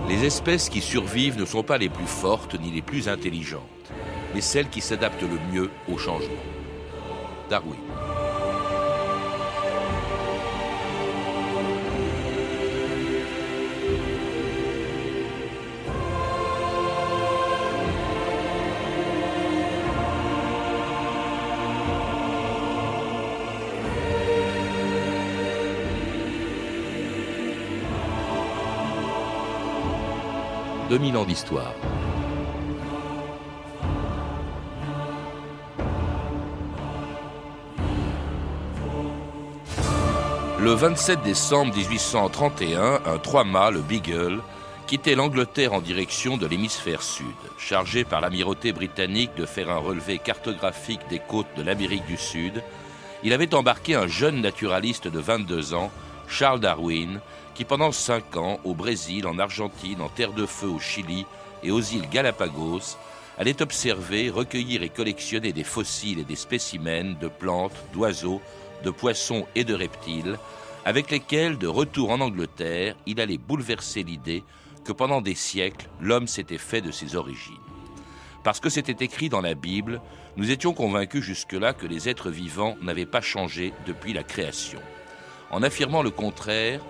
Les espèces qui survivent ne sont pas les plus fortes ni les plus intelligentes, mais celles qui s'adaptent le mieux au changement. Darwin. « 2000 ans d'histoire. Le 27 décembre 1831, un 3-mâts, le Beagle, quittait l'Angleterre en direction de l'hémisphère sud, chargé par l'amirauté britannique de faire un relevé cartographique des côtes de l'Amérique du Sud. Il avait embarqué un jeune naturaliste de 22 ans, Charles Darwin, qui pendant 5 ans, au Brésil, en Argentine, en Terre de Feu, au Chili et aux îles Galapagos, allait observer, recueillir et collectionner des fossiles et des spécimens de plantes, d'oiseaux, de poissons et de reptiles, avec lesquels, de retour en Angleterre, il allait bouleverser l'idée que pendant des siècles, l'homme s'était fait de ses origines. Parce que c'était écrit dans la Bible, nous étions convaincus jusque-là que les êtres vivants n'avaient pas changé depuis la création. En affirmant au contraire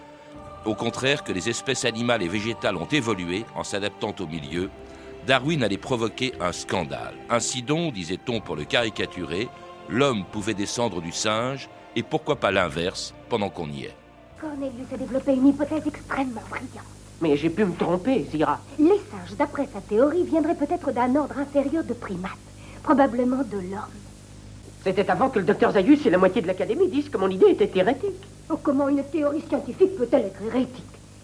que les espèces animales et végétales ont évolué en s'adaptant au milieu, Darwin allait provoquer un scandale. Ainsi donc, disait-on pour le caricaturer, l'homme pouvait descendre du singe, et pourquoi pas l'inverse, pendant qu'on y est. Cornelius a développé une hypothèse extrêmement brillante. Mais j'ai pu me tromper, Zira. Les singes, d'après sa théorie, viendraient peut-être d'un ordre inférieur de primates, probablement de l'homme. C'était avant que le docteur Zaius et la moitié de l'Académie disent que mon idée était hérétique. Oh, comment une théorie scientifique peut-elle être hérétique?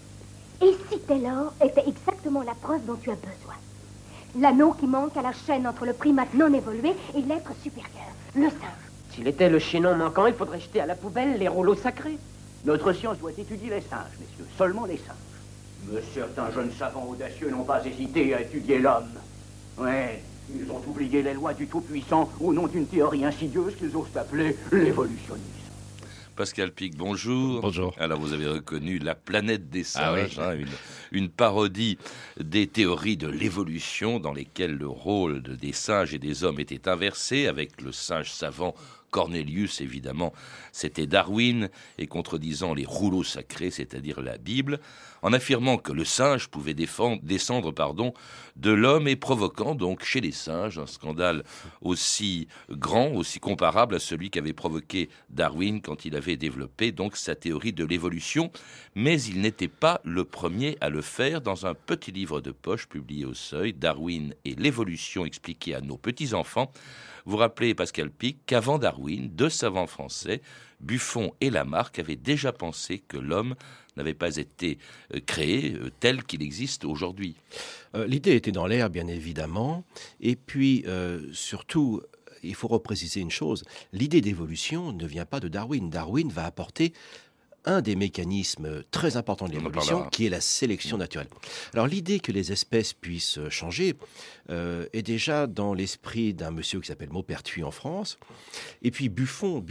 Et si Taylor était exactement la preuve dont tu as besoin? L'anneau qui manque à la chaîne entre le primate non évolué et l'être supérieur, le singe. S'il était le chaînon manquant, il faudrait jeter à la poubelle les rouleaux sacrés. Notre science doit étudier les singes, messieurs, seulement les singes. Mais certains jeunes savants audacieux n'ont pas hésité à étudier l'homme. Ouais, ils ont oublié les lois du Tout-Puissant au nom d'une théorie insidieuse qu'ils osent appeler l'évolutionnisme. Pascal Pic, bonjour. Bonjour. Alors, vous avez reconnu La planète des singes, Ah oui. une parodie des théories de l'évolution dans lesquelles le rôle des singes et des hommes était inversé, avec le singe savant Cornelius, évidemment, c'était Darwin, et contredisant les rouleaux sacrés, c'est-à-dire la Bible, en affirmant que le singe pouvait descendre de l'homme et provoquant donc chez les singes un scandale aussi grand, aussi comparable à celui qu'avait provoqué Darwin quand il avait développé donc sa théorie de l'évolution. Mais il n'était pas le premier à le faire. Dans un petit livre de poche publié au Seuil, Darwin et l'évolution expliquée à nos petits-enfants, vous rappelez, Pascal Pic, qu'avant Darwin, 2 savants français, Buffon et Lamarck, avaient déjà pensé que l'homme n'avait pas été créé tel qu'il existe aujourd'hui. L'idée était dans l'air, bien évidemment. Et puis, surtout, il faut repréciser une chose. L'idée d'évolution ne vient pas de Darwin. Darwin va apporter un des mécanismes très importants de l'évolution, qui est la sélection naturelle. Alors l'idée que les espèces puissent changer est déjà dans l'esprit d'un monsieur qui s'appelle Maupertuis en France. Et puis Buffon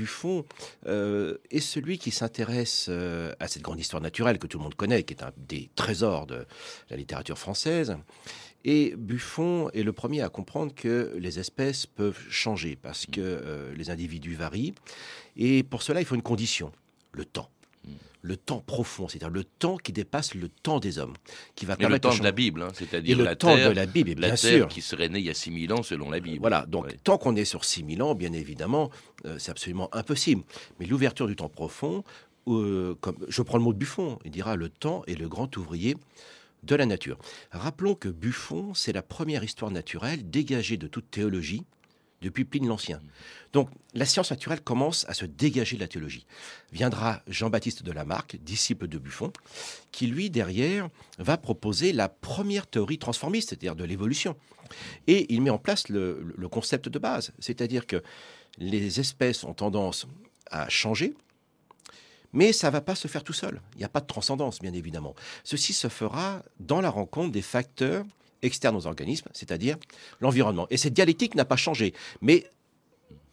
est celui qui s'intéresse à cette grande histoire naturelle que tout le monde connaît, qui est un des trésors de la littérature française. Et Buffon est le premier à comprendre que les espèces peuvent changer parce que les individus varient. Et pour cela, il faut une condition, le temps. Le temps profond, c'est-à-dire le temps qui dépasse le temps des hommes. Qui va et le temps de la Bible, c'est-à-dire le temps de la Bible, bien sûr. La Terre qui serait née il y a 6000 ans selon la Bible. Voilà, donc tant qu'on est sur 6000 ans, bien évidemment, c'est absolument impossible. Mais l'ouverture du temps profond, comme je prends le mot de Buffon, il dira le temps est le grand ouvrier de la nature. Rappelons que Buffon, c'est la première histoire naturelle dégagée de toute théologie depuis Pline l'Ancien. Donc, la science naturelle commence à se dégager de la théologie. Viendra Jean-Baptiste de Lamarck, disciple de Buffon, qui, lui, derrière, va proposer la première théorie transformiste, c'est-à-dire de l'évolution. Et il met en place le concept de base, c'est-à-dire que les espèces ont tendance à changer, mais ça ne va pas se faire tout seul. Il n'y a pas de transcendance, bien évidemment. Ceci se fera dans la rencontre des facteurs externe aux organismes, c'est-à-dire l'environnement. Et cette dialectique n'a pas changé. Mais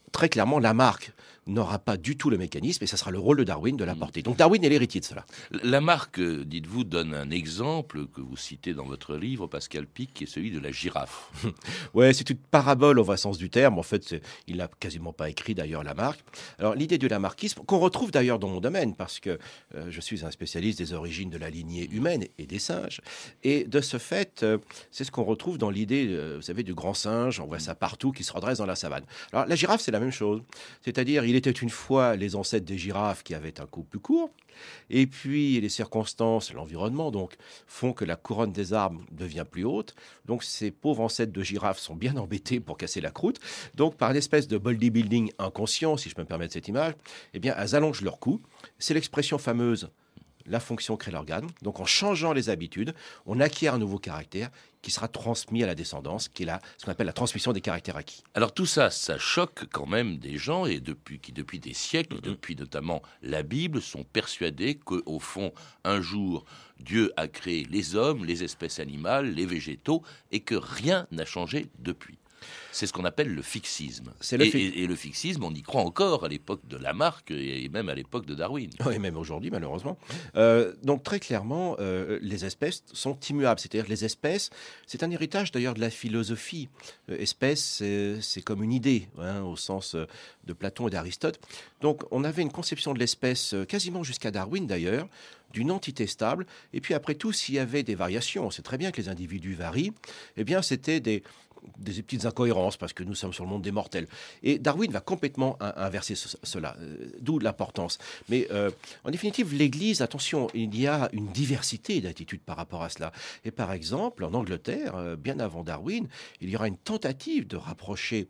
très clairement, Lamarck n'aura pas du tout le mécanisme et ça sera le rôle de Darwin de l'apporter. Donc Darwin est l'héritier de cela. Lamarck, dites-vous, donne un exemple que vous citez dans votre livre, Pascal Pic, qui est celui de la girafe. Ouais, c'est une parabole au vrai sens du terme. En fait, il n'a quasiment pas écrit d'ailleurs Lamarck. Alors l'idée du lamarckisme, qu'on retrouve d'ailleurs dans mon domaine, parce que je suis un spécialiste des origines de la lignée humaine et des singes. Et de ce fait, c'est ce qu'on retrouve dans l'idée, vous savez, du grand singe. On voit ça partout, qui se redresse dans la savane. Alors la girafe, c'est la même chose. C'est-à-dire, il était une fois les ancêtres des girafes qui avaient un cou plus court. Et puis, les circonstances, l'environnement, donc, font que la couronne des arbres devient plus haute. Donc, ces pauvres ancêtres de girafes sont bien embêtés pour casser la croûte. Donc, par une espèce de bodybuilding inconscient, si je peux me permettre cette image, eh bien, elles allongent leur cou. C'est l'expression fameuse la fonction crée l'organe. Donc, en changeant les habitudes, on acquiert un nouveau caractère qui sera transmis à la descendance, qui est ce qu'on appelle la transmission des caractères acquis. Alors tout ça, ça choque quand même des gens et qui depuis des siècles, depuis notamment la Bible, sont persuadés qu'au fond, un jour, Dieu a créé les hommes, les espèces animales, les végétaux, et que rien n'a changé depuis. C'est ce qu'on appelle le fixisme. Et le fixisme, on y croit encore à l'époque de Lamarck et même à l'époque de Darwin. Oui, même aujourd'hui, malheureusement. Donc, très clairement, les espèces sont immuables. C'est-à-dire que les espèces, c'est un héritage d'ailleurs de la philosophie. Espèce, c'est comme une idée, au sens de Platon et d'Aristote. Donc, on avait une conception de l'espèce, quasiment jusqu'à Darwin d'ailleurs, d'une entité stable. Et puis, après tout, s'il y avait des variations, on sait très bien que les individus varient, eh bien, c'était des petites incohérences, parce que nous sommes sur le monde des mortels. Et Darwin va complètement inverser cela, d'où l'importance. Mais en définitive, l'Église, attention, il y a une diversité d'attitudes par rapport à cela. Et par exemple, en Angleterre, bien avant Darwin, il y aura une tentative de rapprocher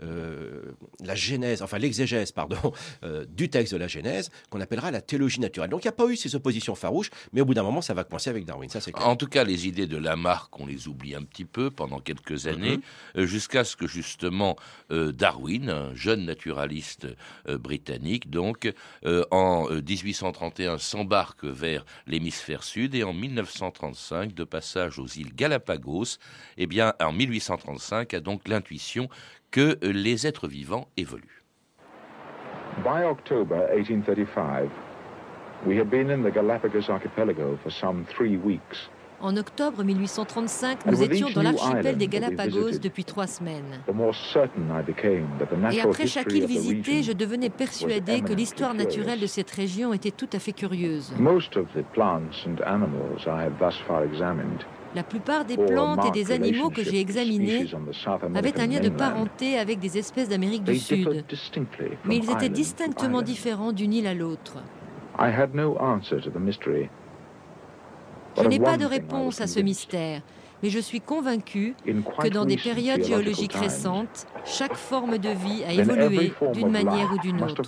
la Genèse, enfin l'exégèse, du texte de la Genèse, qu'on appellera la théologie naturelle. Donc il n'y a pas eu ces oppositions farouches, mais au bout d'un moment, ça va coincer avec Darwin, ça c'est clair. En tout cas, les idées de Lamarck, on les oublie un petit peu pendant quelques années, jusqu'à ce que justement Darwin, un jeune naturaliste britannique, donc en 1831 s'embarque vers l'hémisphère sud et en 1935, de passage aux îles Galapagos, eh bien en 1835 a donc l'intuition que les êtres vivants évoluent. By October 1835, we had been in the Galapagos archipelago for some 3 weeks. En octobre 1835, nous étions dans l'archipel des Galapagos depuis 3 semaines. Et après chaque île visitée, je devenais persuadé que l'histoire naturelle de cette région était tout à fait curieuse. La plupart des plantes et des animaux que j'ai examinés avaient un lien de parenté avec des espèces d'Amérique du Sud, mais ils étaient distinctement différents d'une île à l'autre. Je n'ai pas de réponse à ce mystère, mais je suis convaincu que dans des périodes géologiques récentes, chaque forme de vie a évolué d'une manière ou d'une autre.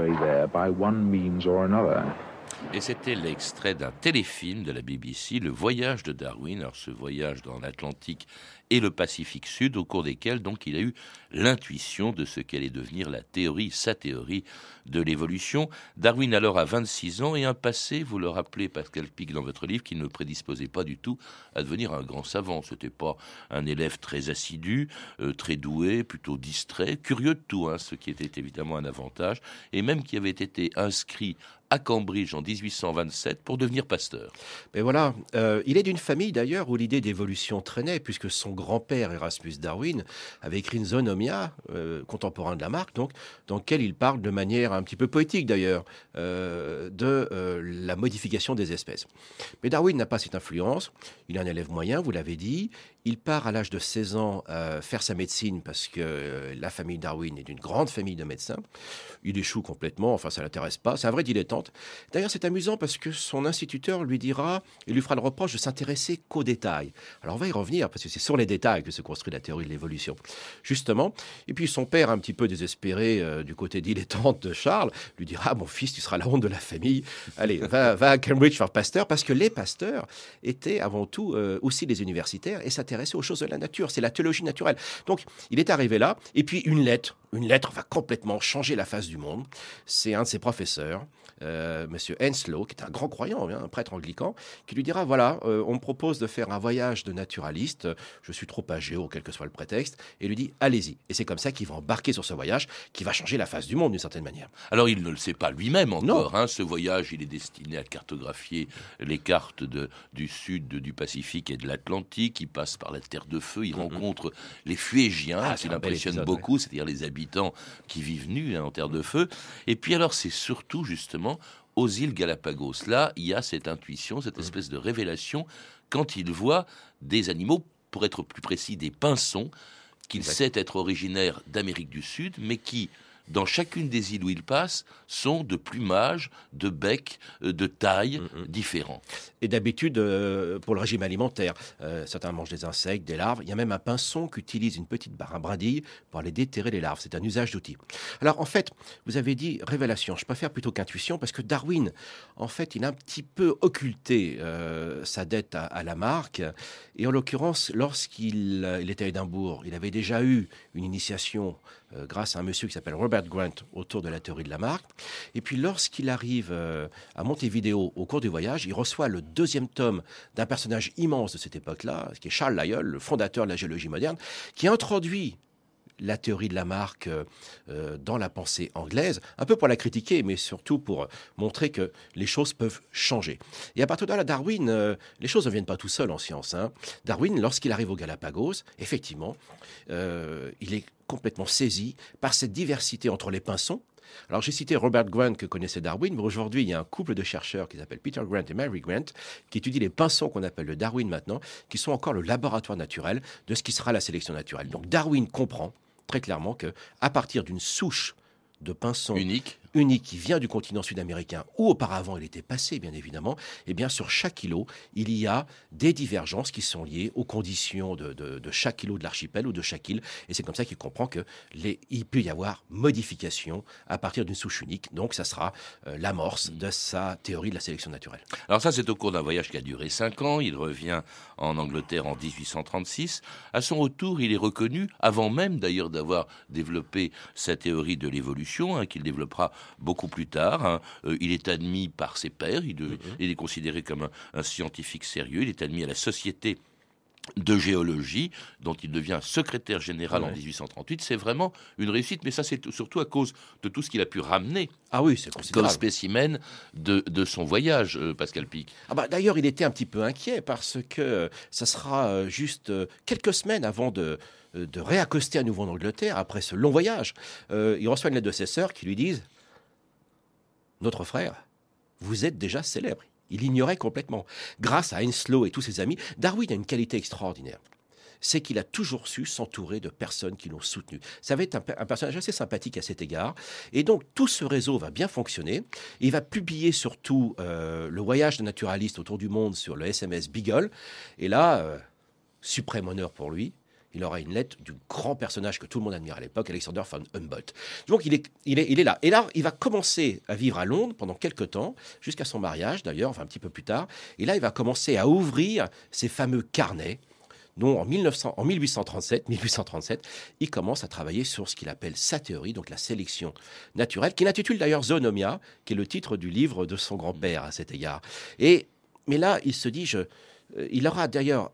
Et c'était l'extrait d'un téléfilm de la BBC, Le Voyage de Darwin. Alors ce voyage dans l'Atlantique et le Pacifique Sud, au cours desquels donc il a eu l'intuition de ce qu'allait devenir sa théorie de l'évolution. Darwin alors a 26 ans et un passé, vous le rappelez Pascal Pic dans votre livre, qui ne le prédisposait pas du tout à devenir un grand savant. C'était pas un élève très assidu, très doué, plutôt distrait, curieux de tout, ce qui était évidemment un avantage, et même qui avait été inscrit à Cambridge en 1827 pour devenir pasteur. Mais voilà, il est d'une famille d'ailleurs où l'idée d'évolution traînait, puisque son grand-père Erasmus Darwin avait écrit une Zoonomia, contemporain de Lamarck, donc, dans lequel il parle de manière un petit peu poétique d'ailleurs de la modification des espèces. Mais Darwin n'a pas cette influence, il est un élève moyen, vous l'avez dit, il part à l'âge de 16 ans faire sa médecine parce que la famille Darwin est d'une grande famille de médecins. Il échoue complètement, enfin ça ne l'intéresse pas, c'est un vrai dilettante. D'ailleurs c'est amusant parce que son instituteur lui dira, il lui fera le reproche de s'intéresser qu'aux détails. Alors on va y revenir parce que c'est sur les détails que se construit la théorie de l'évolution, justement. Et puis son père, un petit peu désespéré du côté dilettante de Charles, lui dira, mon fils, tu seras la honte de la famille, allez, va à Cambridge faire pasteur, parce que les pasteurs étaient avant tout aussi des universitaires et s'intéressaient aux choses de la nature, c'est la théologie naturelle. Donc il est arrivé là, et puis une lettre une lettre va complètement changer la face du monde. C'est un de ses professeurs, Monsieur Henslow, qui est un grand croyant, un prêtre anglican, qui lui dira, voilà, on me propose de faire un voyage de naturaliste, je suis trop âgé, ou quel que soit le prétexte, et lui dit, allez-y. Et c'est comme ça qu'il va embarquer sur ce voyage, qui va changer la face du monde d'une certaine manière. Alors il ne le sait pas lui-même encore, hein. Ce voyage, il est destiné à cartographier les cartes du sud, du Pacifique et de l'Atlantique. Il passe par la Terre de Feu, il rencontre les Fuégiens, qui l'impressionnent beaucoup, c'est-à-dire les habitants qui vivent nus en Terre de Feu. Et puis alors c'est surtout justement aux îles Galapagos. Là, il y a cette intuition, cette espèce de révélation quand il voit des animaux, pour être plus précis, des pinsons, qu'il sait être originaires d'Amérique du Sud, mais qui, dans chacune des îles où il passe, sont de plumage, de bec, de taille différents. Et d'habitude, pour le régime alimentaire, certains mangent des insectes, des larves. Il y a même un pinson qui utilise une petite brindille pour aller déterrer les larves. C'est un usage d'outil. Alors, en fait, vous avez dit révélation. Je préfère plutôt qu'intuition, parce que Darwin, en fait, il a un petit peu occulté sa dette à Lamarck. Et en l'occurrence, lorsqu'il était à Édimbourg, il avait déjà eu une initiation grâce à un monsieur qui s'appelle Robert Grant autour de la théorie de Lamarck. Et puis lorsqu'il arrive à Montevideo au cours du voyage, il reçoit le 2e tome d'un personnage immense de cette époque-là, qui est Charles Lyell, le fondateur de la géologie moderne, qui introduit la théorie de Lamarck dans la pensée anglaise, un peu pour la critiquer, mais surtout pour montrer que les choses peuvent changer. Et à partir de là, Darwin, les choses ne viennent pas tout seul en science. Darwin, lorsqu'il arrive aux Galapagos, effectivement, il est complètement saisi par cette diversité entre les pinsons. Alors j'ai cité Robert Grant que connaissait Darwin, mais aujourd'hui il y a un couple de chercheurs qui s'appellent Peter Grant et Mary Grant qui étudient les pinsons qu'on appelle le Darwin maintenant, qui sont encore le laboratoire naturel de ce qui sera la sélection naturelle. Donc Darwin comprend très clairement que à partir d'une souche de pinsons unique qui vient du continent sud-américain, où auparavant il était passé, bien évidemment, et bien sur chaque îlot, il y a des divergences qui sont liées aux conditions de chaque îlot de l'archipel ou de chaque île, et c'est comme ça qu'il comprend qu'il peut y avoir modification à partir d'une souche unique, donc ça sera l'amorce de sa théorie de la sélection naturelle. Alors ça, c'est au cours d'un voyage qui a duré 5 ans, il revient en Angleterre en 1836, à son retour, il est reconnu, avant même d'ailleurs d'avoir développé sa théorie de l'évolution, qu'il développera beaucoup plus tard. Il est admis par ses pairs, il est considéré comme un scientifique sérieux, il est admis à la Société de géologie, dont il devient secrétaire général en 1838. C'est vraiment une réussite, mais ça c'est surtout à cause de tout ce qu'il a pu ramener comme spécimen de son voyage, Pascal Pic. D'ailleurs, il était un petit peu inquiet parce que ça sera juste quelques semaines avant de réaccoster à nouveau en Angleterre après ce long voyage. Il reçoit une lettre de ses sœurs qui lui disent « Notre frère, vous êtes déjà célèbre ». Il ignorait complètement. Grâce à Henslow et tous ses amis, Darwin a une qualité extraordinaire. C'est qu'il a toujours su s'entourer de personnes qui l'ont soutenu. Ça va être un personnage assez sympathique à cet égard. Et donc, tout ce réseau va bien fonctionner. Il va publier surtout le voyage de naturalistes autour du monde sur le SMS Beagle. Et là, suprême honneur pour lui, il aura une lettre du grand personnage que tout le monde admire à l'époque, Alexander von Humboldt. Donc il est là. Et là, il va commencer à vivre à Londres pendant quelques temps, jusqu'à son mariage d'ailleurs, un petit peu plus tard. Et là, il va commencer à ouvrir ces fameux carnets, dont en 1837, il commence à travailler sur ce qu'il appelle sa théorie, donc la sélection naturelle, qu'il intitule d'ailleurs Zoonomia, qui est le titre du livre de son grand-père à cet égard. Mais là, il se dit, il aura d'ailleurs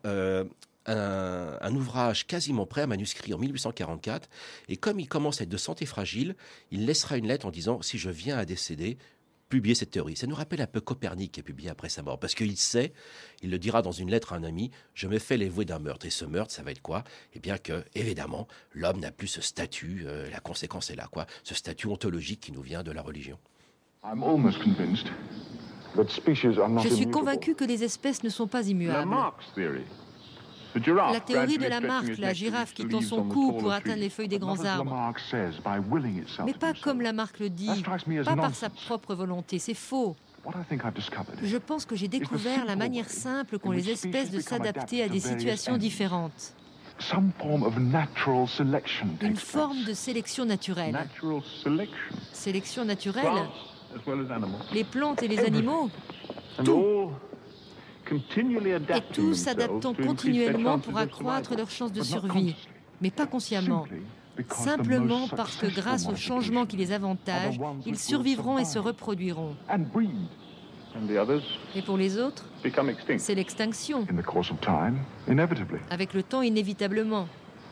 un ouvrage quasiment prêt, un manuscrit en 1844, et comme il commence à être de santé fragile, il laissera une lettre en disant « Si je viens à décéder, publier cette théorie ». Ça nous rappelle un peu Copernic qui est publié après sa mort, parce qu'il sait, il le dira dans une lettre à un ami, « Je me fais l'avouer d'un meurtre ». Et ce meurtre, ça va être quoi ? Eh bien que, évidemment, l'homme n'a plus ce statut, la conséquence est là, ce statut ontologique qui nous vient de la religion. Je suis convaincu que les espèces ne sont pas immuables. La théorie de Lamarck, la girafe qui tend son cou pour atteindre les feuilles des grands arbres. Mais pas comme Lamarck le dit, pas par sa propre volonté, c'est faux. Je pense que j'ai découvert la manière simple qu'ont les espèces de s'adapter à des situations différentes. Une forme de sélection naturelle. Sélection naturelle ? Les plantes et les animaux ? Tout. Et tout s'adaptant continuellement pour accroître leurs chances de survie, mais pas consciemment. simplement parce que grâce aux changements qui les avantagent, ils survivront et se reproduiront. Et pour les autres, c'est l'extinction. Avec le temps, inévitablement.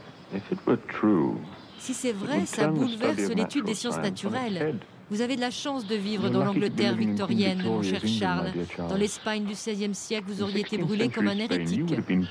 Si c'est vrai, ça bouleverse l'étude des sciences naturelles. Vous avez de la chance de vivre dans l'Angleterre victorienne, mon cher Charles. Dans l'Espagne du XVIe siècle, vous auriez été brûlé comme un hérétique.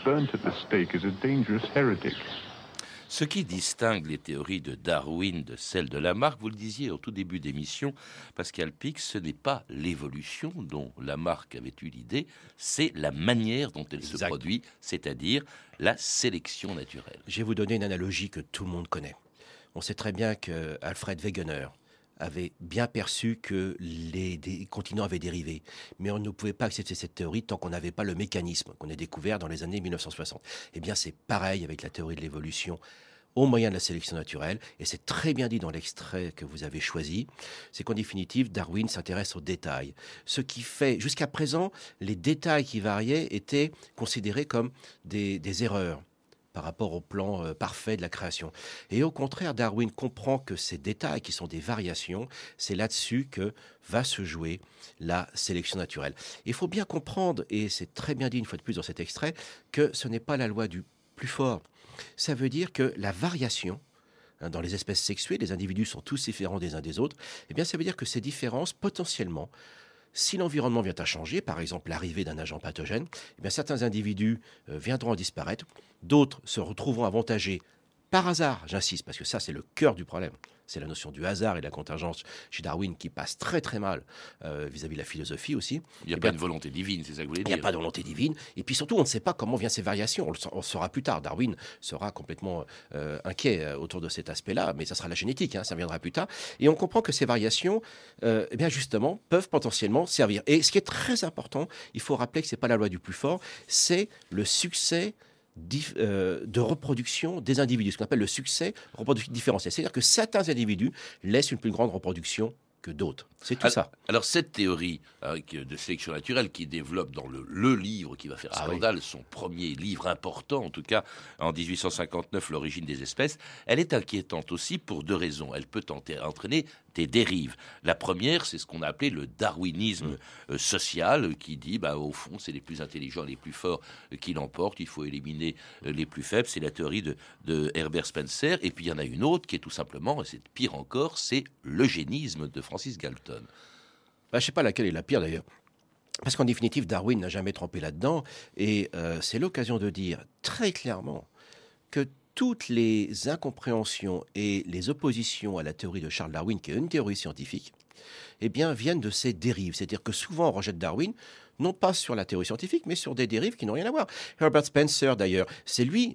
Ce qui distingue les théories de Darwin de celles de Lamarck, vous le disiez au tout début d'émission, Pascal Pic, ce n'est pas l'évolution dont Lamarck avait eu l'idée, c'est la manière dont elle se produit, c'est-à-dire la sélection naturelle. Je vais vous donner une analogie que tout le monde connaît. On sait très bien que Alfred Wegener avait bien perçu que les continents avaient dérivé. Mais on ne pouvait pas accepter cette théorie tant qu'on n'avait pas le mécanisme qu'on a découvert dans les années 1960. Eh bien, c'est pareil avec la théorie de l'évolution au moyen de la sélection naturelle. Et c'est très bien dit dans l'extrait que vous avez choisi. C'est qu'en définitive, Darwin s'intéresse aux détails. Ce qui fait, jusqu'à présent, les détails qui variaient étaient considérés comme des erreurs par rapport au plan parfait de la création. Et au contraire, Darwin comprend que ces détails qui sont des variations, c'est là-dessus que va se jouer la sélection naturelle. Il faut bien comprendre, et c'est très bien dit une fois de plus dans cet extrait, que ce n'est pas la loi du plus fort. Ça veut dire que la variation, dans les espèces sexuées, les individus sont tous différents des uns des autres, eh bien ça veut dire que ces différences, potentiellement, si l'environnement vient à changer, par exemple l'arrivée d'un agent pathogène, eh bien certains individus viendront à disparaître, d'autres se retrouveront avantagés par hasard, j'insiste, parce que ça c'est le cœur du problème. C'est la notion du hasard et de la contingence chez Darwin qui passe très très mal vis-à-vis de la philosophie aussi. Il n'y a pas de volonté divine, c'est ça que vous voulez dire. Il n'y a pas de volonté divine. Et puis surtout, on ne sait pas comment viennent ces variations. On le saura plus tard. Darwin sera complètement inquiet autour de cet aspect-là, mais ça sera la génétique, ça viendra plus tard. Et on comprend que ces variations, eh bien justement, peuvent potentiellement servir. Et ce qui est très important, il faut rappeler que ce n'est pas la loi du plus fort, c'est le succès de reproduction des individus, ce qu'on appelle le succès reproductif différentiel. C'est-à-dire que certains individus laissent une plus grande reproduction que d'autres. C'est tout ça. Alors cette théorie de sélection naturelle qui développe dans le livre qui va faire scandale, son premier livre important en tout cas, en 1859, L'origine des espèces, elle est inquiétante aussi pour deux raisons. Elle peut entraîner des dérives. La première, c'est ce qu'on a appelé le darwinisme social, qui dit, au fond, c'est les plus intelligents, les plus forts qui l'emportent, il faut éliminer les plus faibles. C'est la théorie de Herbert Spencer. Et puis il y en a une autre qui est tout simplement, et c'est pire encore, c'est l'eugénisme de Francis Galton. Je ne sais pas laquelle est la pire d'ailleurs. Parce qu'en définitive, Darwin n'a jamais trempé là-dedans. Et c'est l'occasion de dire très clairement que toutes les incompréhensions et les oppositions à la théorie de Charles Darwin, qui est une théorie scientifique, eh bien, viennent de ces dérives. C'est-à-dire que souvent, on rejette Darwin, non pas sur la théorie scientifique, mais sur des dérives qui n'ont rien à voir. Herbert Spencer, d'ailleurs, c'est lui...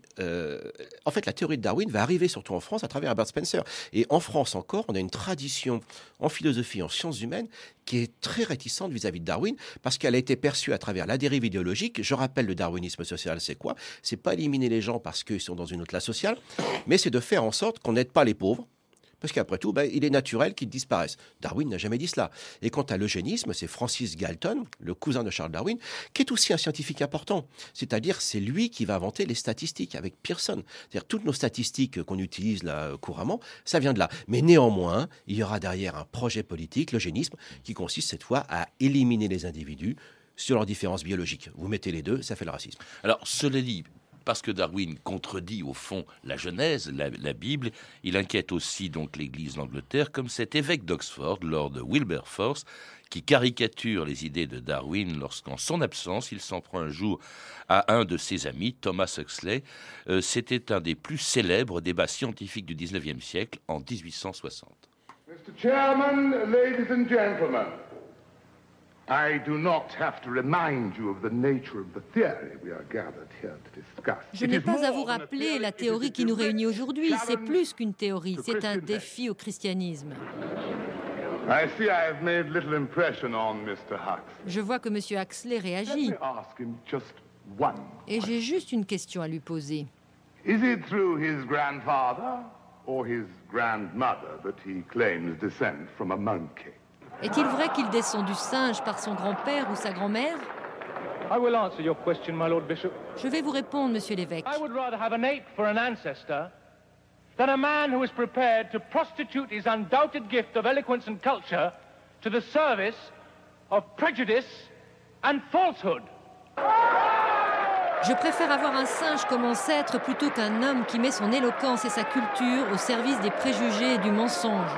en fait, la théorie de Darwin va arriver surtout en France à travers Herbert Spencer. Et en France encore, on a une tradition en philosophie, en sciences humaines, qui est très réticente vis-à-vis de Darwin, parce qu'elle a été perçue à travers la dérive idéologique. Je rappelle, le darwinisme social, c'est quoi ? C'est pas éliminer les gens parce qu'ils sont dans une autre classe sociale, mais c'est de faire en sorte qu'on n'aide pas les pauvres, parce qu'après tout, il est naturel qu'ils disparaissent. Darwin n'a jamais dit cela. Et quant à l'eugénisme, c'est Francis Galton, le cousin de Charles Darwin, qui est aussi un scientifique important. C'est-à-dire, c'est lui qui va inventer les statistiques avec Pearson. C'est-à-dire, toutes nos statistiques qu'on utilise là couramment, ça vient de là. Mais néanmoins, il y aura derrière un projet politique, l'eugénisme, qui consiste cette fois à éliminer les individus sur leurs différences biologiques. Vous mettez les deux, ça fait le racisme. Alors, cela dit, parce que Darwin contredit au fond la Genèse, la Bible, il inquiète aussi donc l'Église d'Angleterre, comme cet évêque d'Oxford, Lord Wilberforce, qui caricature les idées de Darwin lorsqu'en son absence, il s'en prend un jour à un de ses amis, Thomas Huxley. C'était un des plus célèbres débats scientifiques du 19e siècle, en 1860. Mr. Chairman, ladies and gentlemen, I do not have to remind you of the nature of the theory we are gathered here to discuss. Je n'ai pas à vous rappeler la théorie qui nous réunit aujourd'hui. C'est plus qu'une théorie, c'est un défi au christianisme. I see I have made little impression on Mr. Huxley. Je vois que M. Huxley réagit. Let me ask him just one Et j'ai juste une question à lui poser. Is it through his grandfather or his grandmother that he claims descent from a monkey? Est-il vrai qu'il descend du singe par son grand-père ou sa grand-mère ? I will answer your question, my Lord Bishop. Je vais vous répondre, monsieur l'évêque. I would rather have an ape for an ancestor than a man who is prepared to prostitute his undoubted gift of eloquence and culture to the service of prejudice and falsehood. Je préfère avoir un singe comme ancêtre plutôt qu'un homme qui met son éloquence et sa culture au service des préjugés et du mensonge.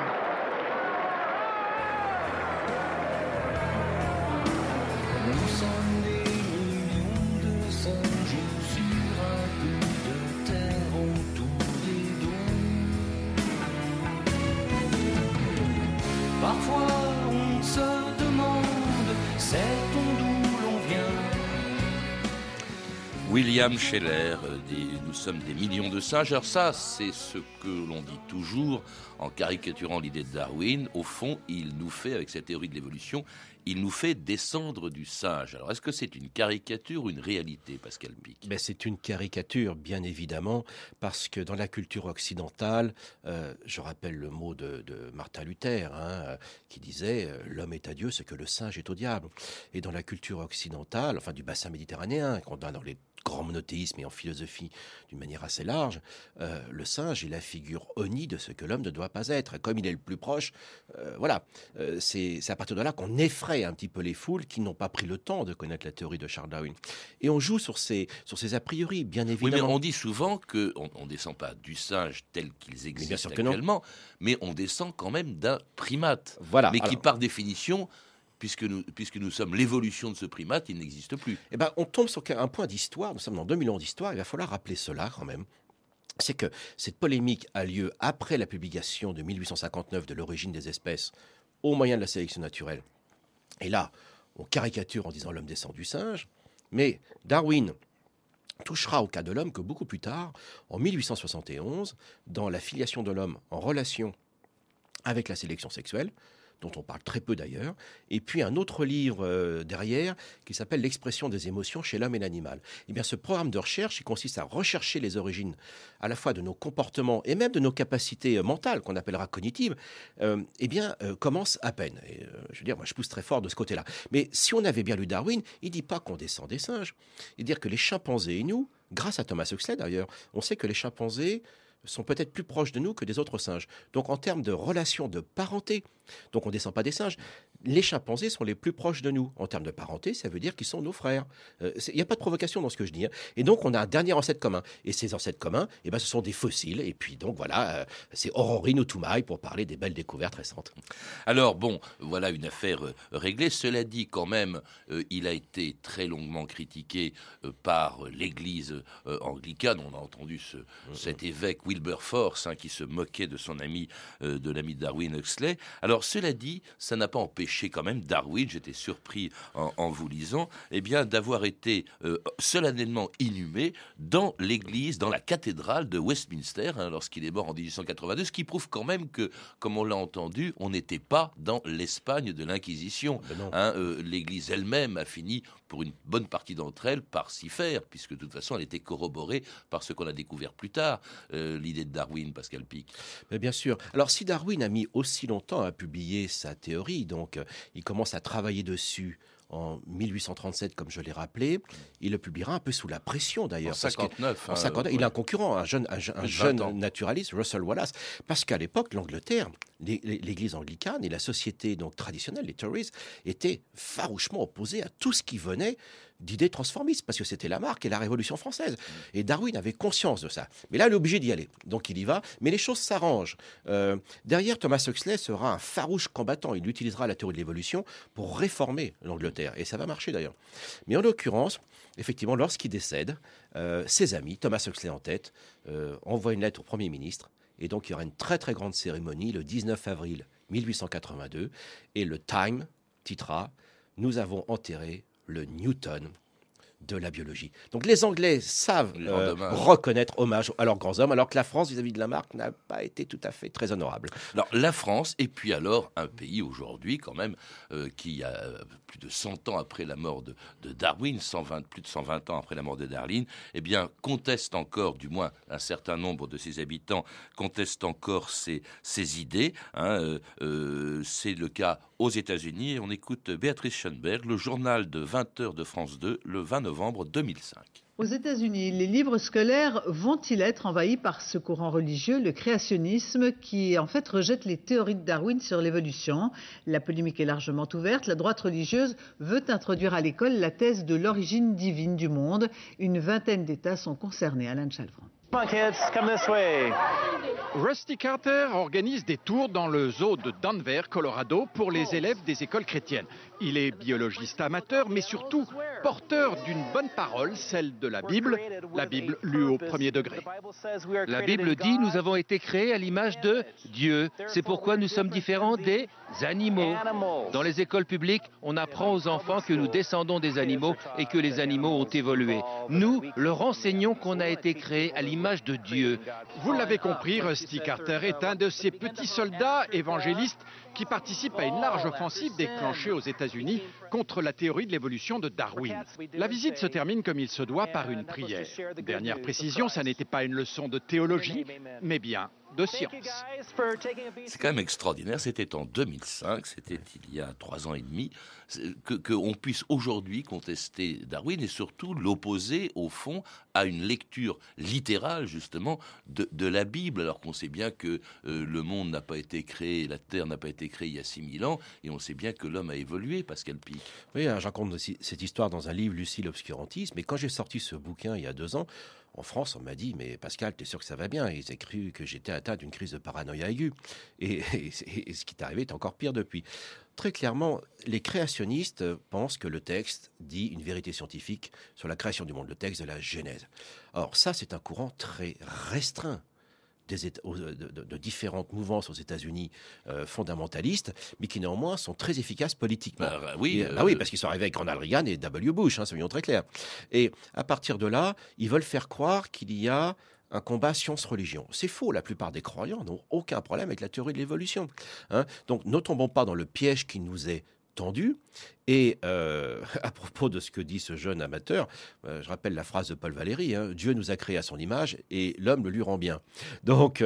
Parfois on se demande, sait-on d'où l'on vient? William Scheller, nous sommes des millions de singes. Alors ça, c'est ce que l'on dit toujours en caricaturant l'idée de Darwin. Au fond, il nous fait, avec cette théorie de l'évolution, il nous fait descendre du singe. Alors, est-ce que c'est une caricature ou une réalité, Pascal Pic ? C'est une caricature, bien évidemment, parce que dans la culture occidentale, je rappelle le mot de Martin Luther, qui disait « l'homme est à Dieu ce que le singe est au diable ». Et dans la culture occidentale, enfin du bassin méditerranéen, qu'on a dans les grands monothéismes et en philosophie d'une manière assez large, le singe est la figure honnie de ce que l'homme ne doit pas être. Comme il est le plus proche, c'est à partir de là qu'on effraie un petit peu les foules qui n'ont pas pris le temps de connaître la théorie de Charles Darwin. Et on joue sur ces a priori, bien évidemment. Oui, mais on dit souvent qu'on ne descend pas du singe tel qu'ils existent actuellement, mais on descend quand même d'un primate. Voilà. Mais qui, par définition... Puisque nous sommes l'évolution de ce primate, il n'existe plus. On tombe sur un point d'histoire, nous sommes dans 2000 ans d'histoire, il va falloir rappeler cela quand même. C'est que cette polémique a lieu après la publication de 1859 de l'origine des espèces au moyen de la sélection naturelle. Et là, on caricature en disant l'homme descend du singe, mais Darwin touchera au cas de l'homme que beaucoup plus tard, en 1871, dans la filiation de l'homme en relation avec la sélection sexuelle, dont on parle très peu d'ailleurs, et puis un autre livre derrière qui s'appelle « L'expression des émotions chez l'homme et l'animal ». Eh bien, ce programme de recherche, il consiste à rechercher les origines à la fois de nos comportements et même de nos capacités mentales, qu'on appellera cognitives, commence à peine. Et, je veux dire, moi, je pousse très fort de ce côté-là. Mais si on avait bien lu Darwin, il ne dit pas qu'on descend des singes. Il dit que les chimpanzés et nous, grâce à Thomas Huxley d'ailleurs, on sait que les chimpanzés sont peut-être plus proches de nous que des autres singes. Donc en termes de relation de parenté, donc on ne descend pas des singes, les chimpanzés sont les plus proches de nous. En termes de parenté, ça veut dire qu'ils sont nos frères. Il n'y a pas de provocation dans ce que je dis. Et donc on a un dernier ancêtre commun. Et ces ancêtres communs, ce sont des fossiles. Et puis donc voilà, c'est Ororino Toumaï pour parler des belles découvertes récentes. Alors bon, voilà une affaire réglée. Cela dit, quand même, il a été très longuement critiqué par l'Église anglicane. On a entendu cet évêque Wilberforce qui se moquait de son ami, de l'ami Darwin Huxley. Alors cela dit, ça n'a pas empêché quand même Darwin, j'étais surpris en vous lisant, d'avoir été solennellement inhumé dans l'église, dans la cathédrale de Westminster, lorsqu'il est mort en 1882, ce qui prouve quand même que, comme on l'a entendu, on n'était pas dans l'Espagne de l'Inquisition. L'église elle-même a fini, pour une bonne partie d'entre elles, par s'y faire, puisque de toute façon elle était corroborée par ce qu'on a découvert plus tard, l'idée de Darwin, Pascal Pic. Mais bien sûr. Alors si Darwin a mis aussi longtemps à publier sa théorie, donc il commence à travailler dessus en 1837, comme je l'ai rappelé. Il le publiera un peu sous la pression, d'ailleurs. En 59. En 59, il a un concurrent, un jeune naturaliste, Russell Wallace. Parce qu'à l'époque, l'Angleterre, l'église anglicane et la société donc traditionnelle, les Tories, étaient farouchement opposés à tout ce qui venait d'idées transformistes, parce que c'était la marque et la Révolution française. Et Darwin avait conscience de ça. Mais là, il est obligé d'y aller. Donc il y va. Mais les choses s'arrangent. Derrière, Thomas Huxley sera un farouche combattant. Il utilisera la théorie de l'évolution pour réformer l'Angleterre. Et ça va marcher d'ailleurs. Mais en l'occurrence, effectivement, lorsqu'il décède, ses amis, Thomas Huxley en tête, envoient une lettre au Premier ministre. Et donc il y aura une très très grande cérémonie le 19 avril 1882. Et le Time titrera « Nous avons enterré le Newton de la biologie ». Donc les Anglais savent reconnaître hommage à leurs grands hommes, alors que la France, vis-à-vis de la marque, n'a pas été tout à fait très honorable. Alors la France, et puis alors un pays aujourd'hui quand même, qui a plus de 100 ans après la mort de Darwin, plus de 120 ans après la mort de Darwin, conteste encore, du moins un certain nombre de ses habitants, conteste encore ses idées. C'est le cas aux États-Unis, et on écoute Béatrice Schoenberg, le journal de 20h de France 2, le 20 novembre 2005. Aux États-Unis, les livres scolaires vont-ils être envahis par ce courant religieux, le créationnisme, qui en fait rejette les théories de Darwin sur l'évolution? La polémique est largement ouverte. La droite religieuse veut introduire à l'école la thèse de l'origine divine du monde. Une vingtaine d'États sont concernés. Alain Chalvran. Come on, kids, come this way. Rusty Carter organise des tours dans le zoo de Denver, Colorado, pour les élèves des écoles chrétiennes. Il est biologiste amateur, mais surtout porteur d'une bonne parole, celle de la Bible lue au premier degré. La Bible dit « Nous avons été créés à l'image de Dieu. C'est pourquoi nous sommes différents des animaux. » Dans les écoles publiques, on apprend aux enfants que nous descendons des animaux et que les animaux ont évolué. Nous leur enseignons qu'on a été créés à l'image de Dieu. Vous l'avez compris, Rusty Carter est un de ces petits soldats évangélistes qui participent à une large offensive déclenchée aux États-Unis contre la théorie de l'évolution de Darwin. La visite se termine comme il se doit par une prière. Dernière précision, ça n'était pas une leçon de théologie, mais bien de science. C'est quand même extraordinaire, c'était en 2005, c'était il y a 3 ans et demi, qu'on puisse aujourd'hui contester Darwin et surtout l'opposer au fond à une lecture littérale justement de la Bible, alors qu'on sait bien que le monde n'a pas été créé, la Terre n'a pas été créée il y a 6000 ans, et on sait bien que l'homme a évolué, Pascal Pic. Oui, je raconte cette histoire dans un livre, Lucie l'obscurantisme, mais quand j'ai sorti ce bouquin il y a 2 ans, en France, on m'a dit, mais Pascal, t'es sûr que ça va bien? Ils ont cru que j'étais atteint d'une crise de paranoïa aiguë. Et ce qui est arrivé est encore pire depuis. Très clairement, les créationnistes pensent que le texte dit une vérité scientifique sur la création du monde, le texte de la Genèse. Or, ça, c'est un courant très restreint de différentes mouvances aux États-Unis fondamentalistes, mais qui néanmoins sont très efficaces politiquement. Oui, parce qu'ils sont arrivés avec Ronald Reagan et W. Bush, soyons très clairs. Et à partir de là, ils veulent faire croire qu'il y a un combat science-religion. C'est faux, la plupart des croyants n'ont aucun problème avec la théorie de l'évolution. Donc ne tombons pas dans le piège qui nous est tendu. Et à propos de ce que dit ce jeune amateur, je rappelle la phrase de Paul Valéry, Dieu nous a créés à son image et l'homme le lui rend bien. Donc,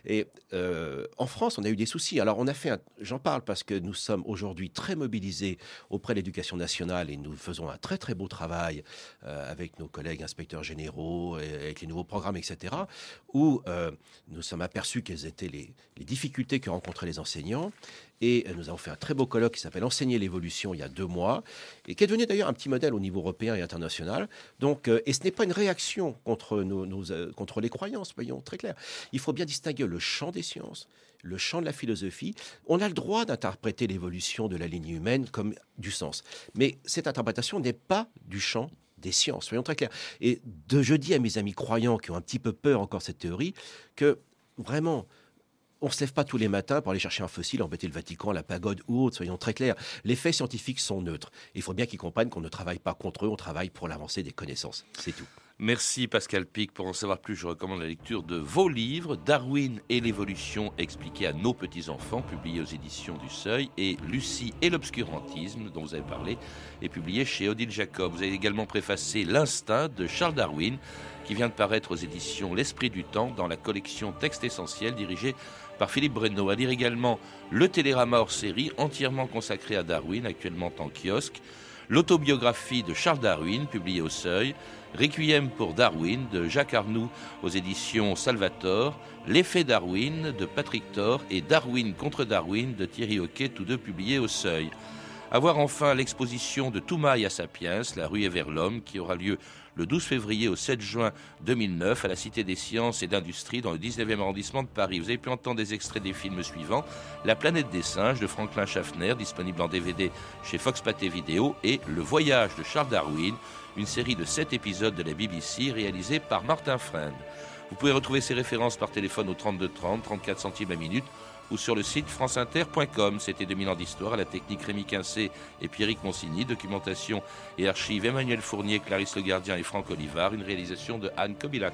en France, on a eu des soucis. Alors, on a fait, j'en parle parce que nous sommes aujourd'hui très mobilisés auprès de l'éducation nationale et nous faisons un très très beau travail avec nos collègues inspecteurs généraux, et avec les nouveaux programmes, etc., où nous sommes aperçus quelles étaient les difficultés que rencontraient les enseignants. Et nous avons fait un très beau colloque qui s'appelle « Enseigner l'évolution » il y a 2 mois, et qui est devenu d'ailleurs un petit modèle au niveau européen et international. Donc, et ce n'est pas une réaction contre contre les croyances, voyons très clair. Il faut bien distinguer le champ des sciences, le champ de la philosophie. On a le droit d'interpréter l'évolution de la lignée humaine comme du sens. Mais cette interprétation n'est pas du champ des sciences, soyons très clairs. Et je dis à mes amis croyants qui ont un petit peu peur encore de cette théorie, que vraiment, on ne se lève pas tous les matins pour aller chercher un fossile, embêter le Vatican, la pagode ou autre, soyons très clairs. Les faits scientifiques sont neutres. Il faut bien qu'ils comprennent qu'on ne travaille pas contre eux, on travaille pour l'avancée des connaissances. C'est tout. Merci Pascal Pic. Pour en savoir plus, je recommande la lecture de vos livres, Darwin et l'évolution expliquée à nos petits-enfants, publié aux éditions du Seuil, et Lucie et l'obscurantisme, dont vous avez parlé, est publié chez Odile Jacob. Vous avez également préfacé L'instinct de Charles Darwin, qui vient de paraître aux éditions L'Esprit du Temps, dans la collection Textes essentiels, dirigée par Philippe Breno. À lire également Le Télérama hors série, entièrement consacré à Darwin, actuellement en kiosque, l'autobiographie de Charles Darwin, publiée au Seuil, Requiem pour Darwin de Jacques Arnoux aux éditions Salvator, L'effet Darwin de Patrick Thor et Darwin contre Darwin de Thierry Hoquet, tous 2 publiés au Seuil. À voir enfin l'exposition de Toumaï à Sapiens, La ruée vers l'homme, qui aura lieu le 12 février au 7 juin 2009 à la Cité des Sciences et d'Industrie dans le 19e arrondissement de Paris. Vous avez pu entendre des extraits des films suivants: La planète des singes de Franklin Schaffner, disponible en DVD chez Fox Pathé Vidéo, et Le voyage de Charles Darwin, une série de 7 épisodes de la BBC réalisée par Martin Friend. Vous pouvez retrouver ces références par téléphone au 32 30, 34 centimes la minute, ou sur le site franceinter.com. C'était 2000 ans d'histoire, à la technique Rémi Quincé et Pierrick Monsigny, documentation et archives Emmanuel Fournier, Clarisse Le Gardien et Franck Olivard, une réalisation de Anne Kobilac.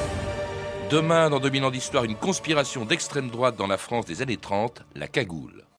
Demain, dans 2000 ans d'histoire, une conspiration d'extrême droite dans la France des années 30, la cagoule.